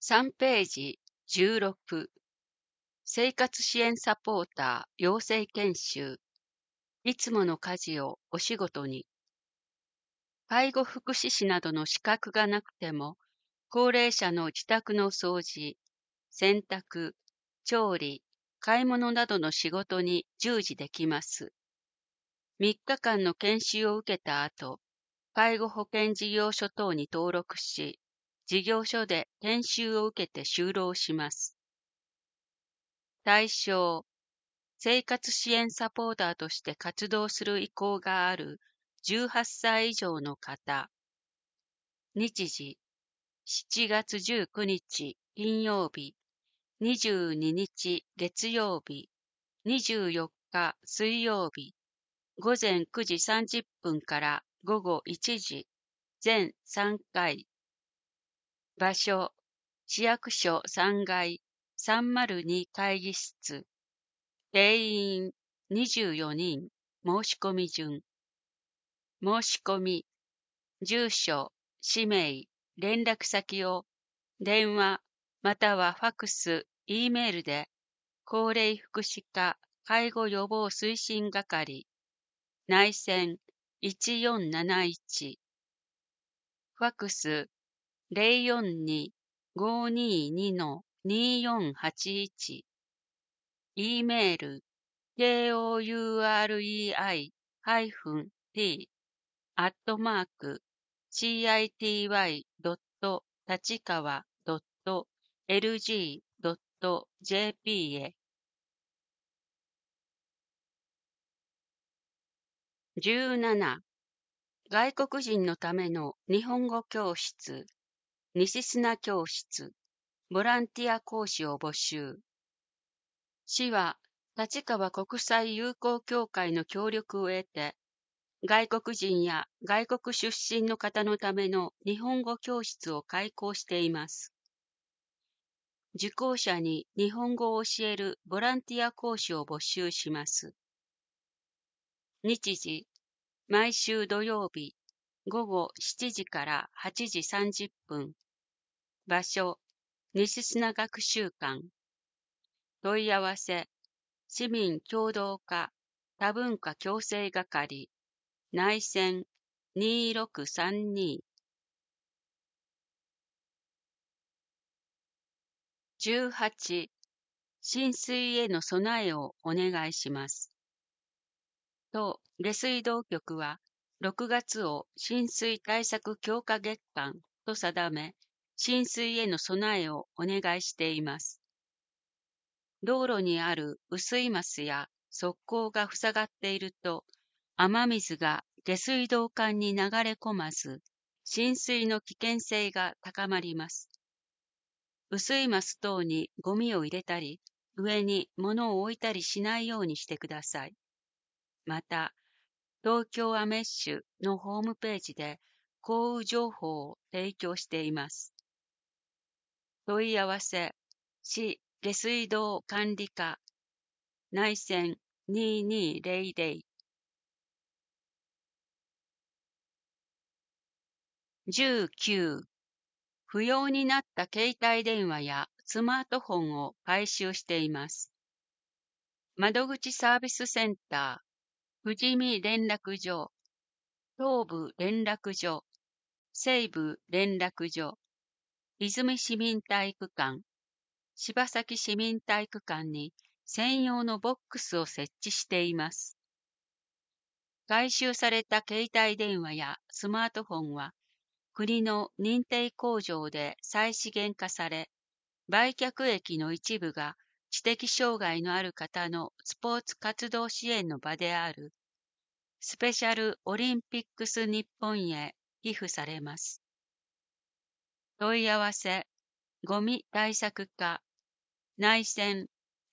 3ページ16生活支援サポーター養成研修いつもの家事をお仕事に介護福祉士などの資格がなくても高齢者の自宅の掃除、洗濯、調理、買い物などの仕事に従事できます。3日間の研修を受けた後、介護保険事業所等に登録し、事業所で研修を受けて就労します。対象、生活支援サポーターとして活動する意向がある18歳以上の方。日時、7月19日金曜日、22日月曜日、24日水曜日、午前9時30分から午後1時、全3回。場所、市役所3階302会議室。定員24人。申し込み順。申し込み、住所、氏名、連絡先を電話またはファクス、Eメールで高齢福祉課介護予防推進係内線1471ファクス042-522-2481 E メール kouri-city.tachikawa.lg.jp へ。17. 外国人のための日本語教室、西砂教室、ボランティア講師を募集。市は立川国際友好協会の協力を得て、外国人や外国出身の方のための日本語教室を開講しています。受講者に日本語を教えるボランティア講師を募集します。日時、毎週土曜日、午後7時から8時30分。場所、西砂学習館。問い合わせ、市民協働課多文化共生係。内線2632。18. 浸水への備えをお願いします。都下水道局は6月を浸水対策強化月間と定め、浸水への備えをお願いしています。道路にある雨水ますや側溝が塞がっていると、雨水が下水道管に流れ込まず、浸水の危険性が高まります。雨水ます等にゴミを入れたり、上に物を置いたりしないようにしてください。また、東京アメッシュのホームページで降雨情報を提供しています。問い合わせ、市下水道管理課、内線2200。19. 不要になった携帯電話やスマートフォンを回収しています。窓口サービスセンター、富士見連絡所、東部連絡所、西部連絡所、泉市民体育館、柴崎市民体育館に専用のボックスを設置しています。回収された携帯電話やスマートフォンは、国の認定工場で再資源化され、売却益の一部が知的障害のある方のスポーツ活動支援の場であるスペシャルオリンピックス日本へ寄付されます。問い合わせ、ゴミ対策課、内線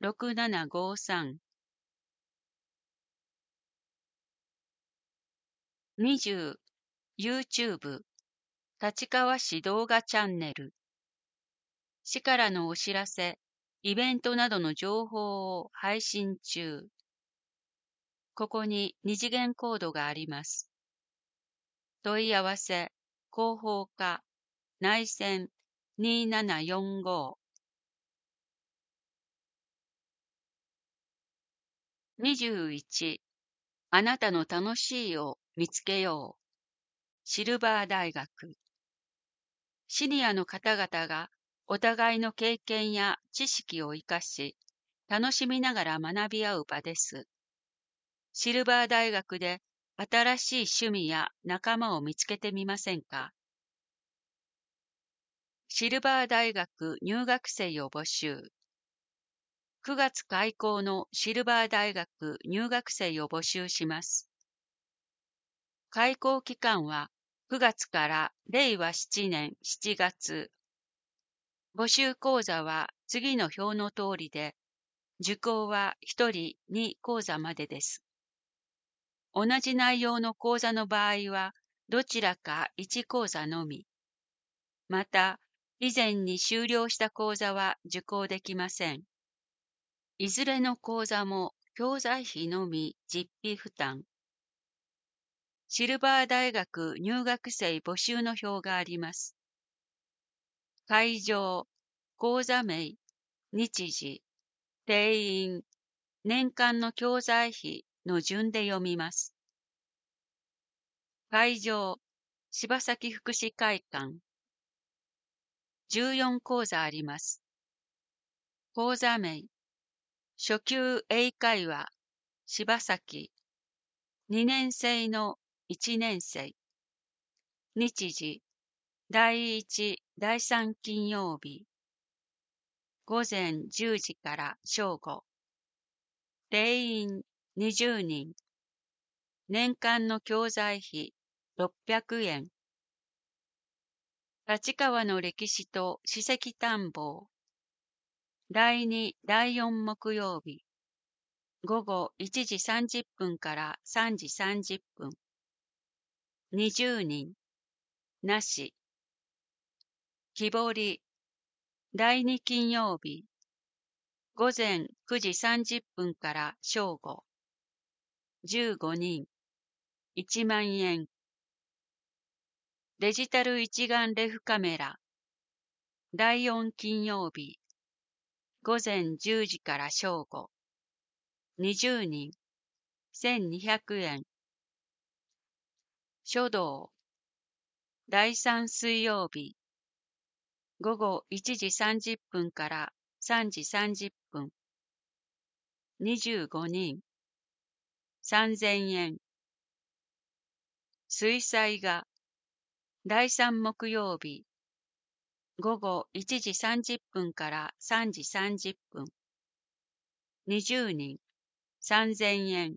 6753。20. YouTube 立川市動画チャンネル。市からのお知らせ、イベントなどの情報を配信中。ここに二次元コードがあります。問い合わせ、広報課、内線 2745。21、あなたの楽しいを見つけよう。シルバー大学。シニアの方々がお互いの経験や知識を活かし、楽しみながら学び合う場です。シルバー大学で新しい趣味や仲間を見つけてみませんか？シルバー大学入学生を募集。9月開校のシルバー大学入学生を募集します。開校期間は9月から令和7年7月。募集講座は次の表の通りで、受講は1人2講座までです。同じ内容の講座の場合は、どちらか1講座のみ。また、以前に修了した講座は受講できません。いずれの講座も教材費のみ実費負担。シルバー大学入学生募集の表があります。会場、講座名、日時、定員、年間の教材費の順で読みます。会場、柴崎福祉会館。14講座あります。講座名、初級英会話、柴崎。2年生の1年生。日時、第1、第3金曜日。午前10時から正午。定員20人。年間の教材費600円。立川の歴史と史跡探訪。第2、第4木曜日。午後1時30分から3時30分。20人。なし。木彫り。第2金曜日。午前9時30分から正午。15人。1万円。デジタル一眼レフカメラ。第4金曜日。午前10時から正午。20人。1200円。書道。第3水曜日。午後1時30分から3時30分。25人。3000円。水彩画。第3木曜日。午後1時30分から3時30分。20人。3000円。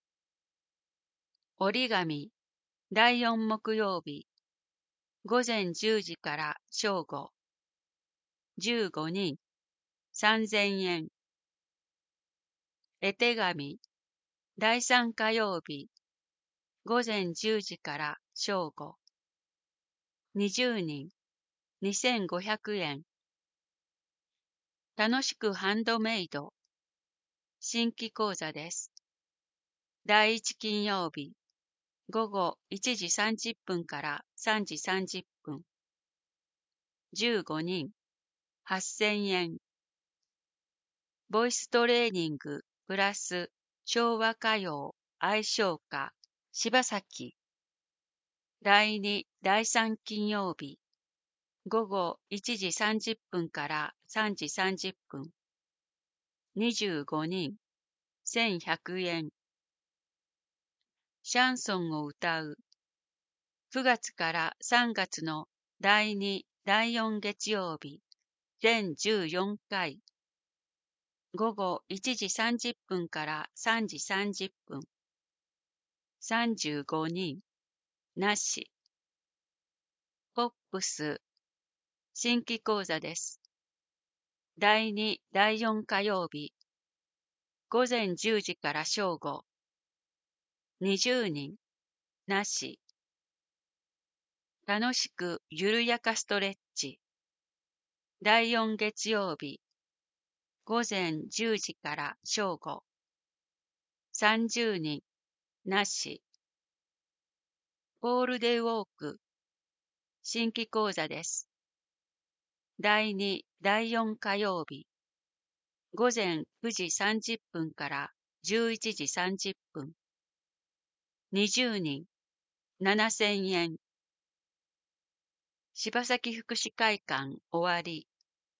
折り紙。第4木曜日。午前10時から正午。15人。3000円。絵手紙。第3火曜日。午前10時から正午。20人。2500円。楽しくハンドメイド。新規講座です。第1金曜日。午後1時30分から3時30分。15人。8000円。ボイストレーニングプラス昭和歌謡愛唱歌柴崎。第2、第3金曜日。午後1時30分から3時30分。25人。1100円。シャンソンを歌う。9月から3月の第2、第4月曜日。全14回。午後1時30分から3時30分。35人。なし。ポップス。新規講座です。第2、第4火曜日。午前10時から正午。20人。なし。楽しく緩やかストレッチ。第4月曜日。午前10時から正午。30人。なし。ポールデウォーク。新規講座です。 第2、第4火曜日、午前9時30分から11時30分。20人、7000円。柴崎福祉会館終わり。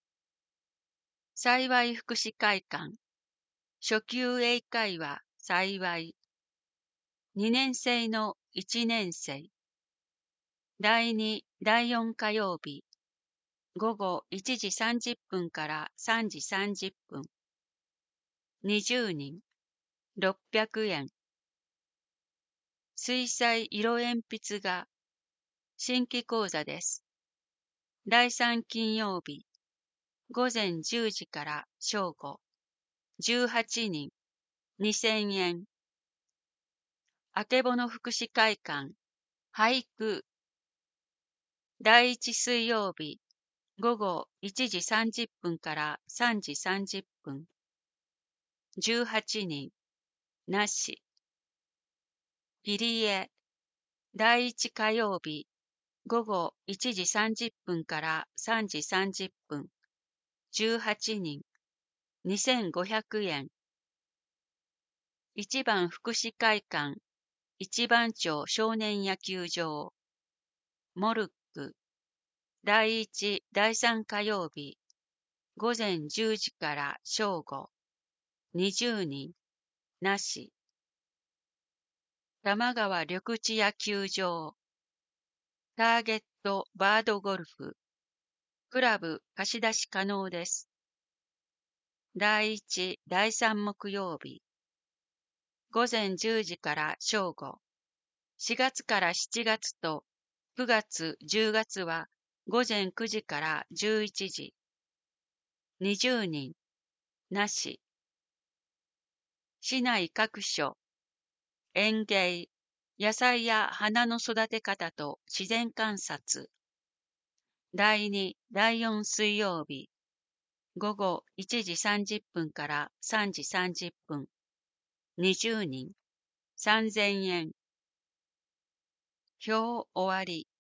幸い福祉会館。初級英会話幸い。2年生の1年生。第2、第4火曜日。午後1時30分から3時30分。20人、600円。水彩色鉛筆画。新規講座です。第3金曜日。午前10時から正午。18人、2000円。あけぼの福祉会館。俳句。第1水曜日。午後1時30分から3時30分。18人、なし。入り江。第1火曜日。午後1時30分から3時30分。18人、2500円。一番福祉会館。一番町少年野球場。モルック。第1、第3火曜日。午前10時から正午。20人、なし。玉川緑地野球場。ターゲットバードゴルフ。クラブ貸し出し可能です。第1、第3木曜日。午前10時から正午。4月から7月と9月、10月は午前9時から11時。20人、なし。市内各所。園芸、野菜や花の育て方と自然観察。第2、第4水曜日。午後1時30分から3時30分。20人、3000円。表終わり。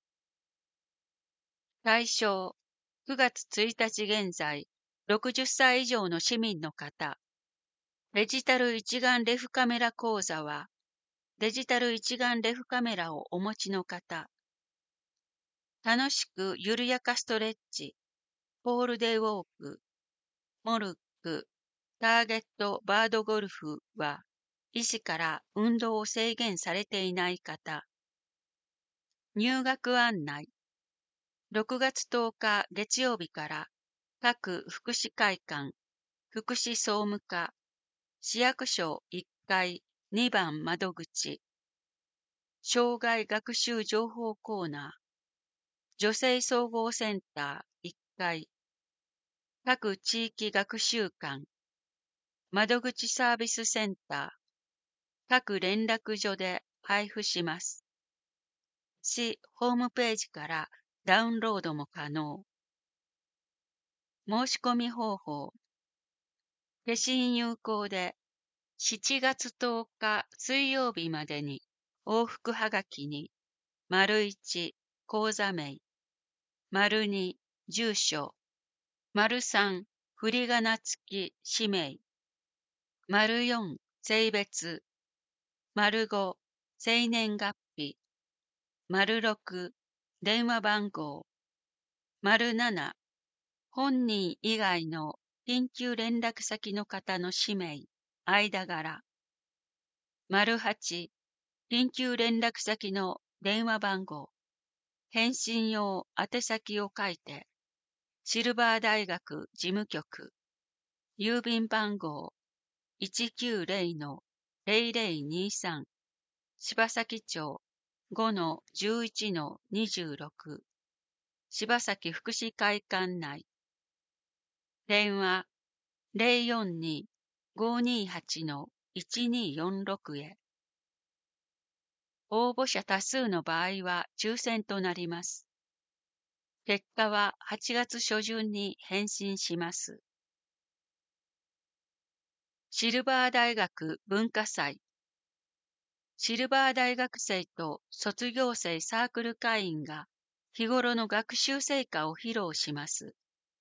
対象、9月1日現在、60歳以上の市民の方。デジタル一眼レフカメラ講座は、デジタル一眼レフカメラをお持ちの方。楽しく緩やかストレッチ、ポールデイウォーク、モルック、ターゲットバードゴルフは、医師から運動を制限されていない方。入学案内。6月10日月曜日から各福祉会館、福祉総務課、市役所1階2番窓口、障害学習情報コーナー、女性総合センター1階、各地域学習館、窓口サービスセンター、各連絡所で配布します。市ホームページからダウンロードも可能。申し込み方法。消印有効で7月10日水曜日までに往復はがきに、1、口座名、2、住所、3、振り仮名付き氏名、4、性別、5、生年月日、6、電話番号、7、本人以外の緊急連絡先の方の氏名、間柄、8、緊急連絡先の電話番号、返信用宛先を書いて、シルバー大学事務局、郵便番号190-0023、柴崎町5-11-26、柴崎福祉会館内。電話042-528-1246へ。応募者多数の場合は抽選となります。結果は8月初旬に返信します。シルバー大学文化祭。シルバー大学生と卒業生サークル会員が日頃の学習成果を披露します。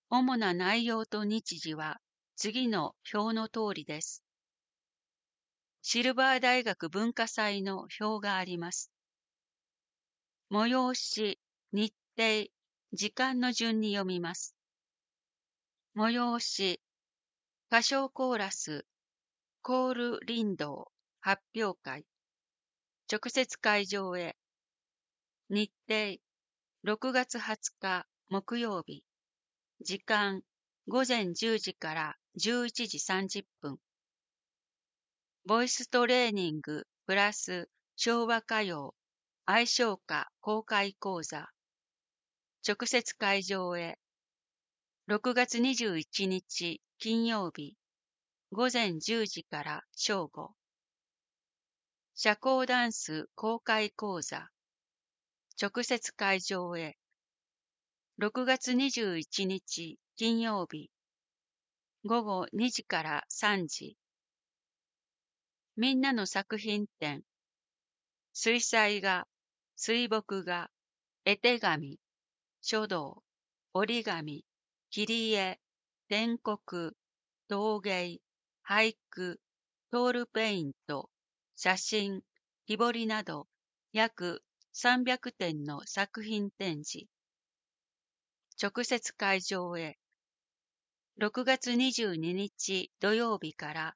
主な内容と日時は次の表の通りです。シルバー大学文化祭の表があります。催し、日程、時間の順に読みます。催し、歌唱コーラス、コール林道、発表会。直接会場へ。日程、6月20日木曜日。時間、午前10時から11時30分。ボイストレーニングプラス昭和歌謡愛唱歌公開講座。直接会場へ。6月21日金曜日。午前10時から正午。社交ダンス公開講座。直接会場へ。6月21日金曜日。午後2時から3時。みんなの作品展。水彩画、水墨画、絵手紙、書道、折り紙、切り絵、篆刻、陶芸、俳句、トールペイント、写真、木彫りなど約300点の作品展示。直接会場へ。6月22日土曜日から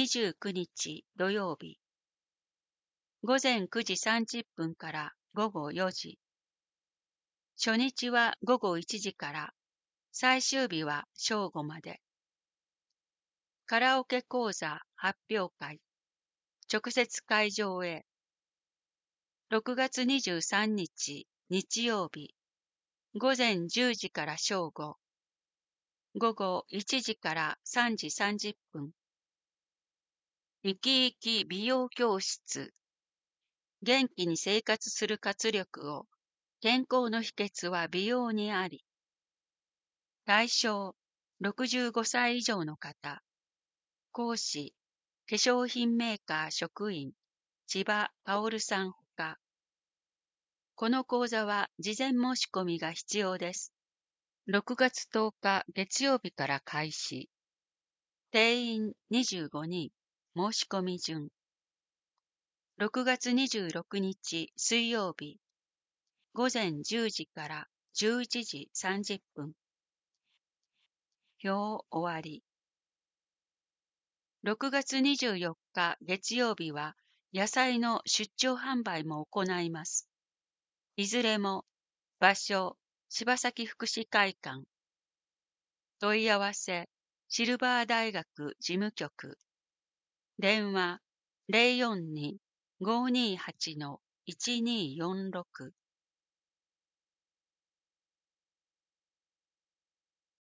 29日土曜日。午前9時30分から午後4時。初日は午後1時から、最終日は正午まで。カラオケ講座発表会。直接会場へ。6月23日日曜日。午前10時から正午。午後1時から3時30分。生き生き美容教室。元気に生活する活力を。健康の秘訣は美容にあり。対象、65歳以上の方。講師、化粧品メーカー職員、千葉薫さんほか。この講座は事前申し込みが必要です。6月10日月曜日から開始。定員25人、申し込み順。6月26日水曜日。午前10時から11時30分。表終わり。6月24日月曜日は野菜の出張販売も行います。いずれも場所、柴崎福祉会館。問い合わせ、シルバー大学事務局。電話、042-528-1246。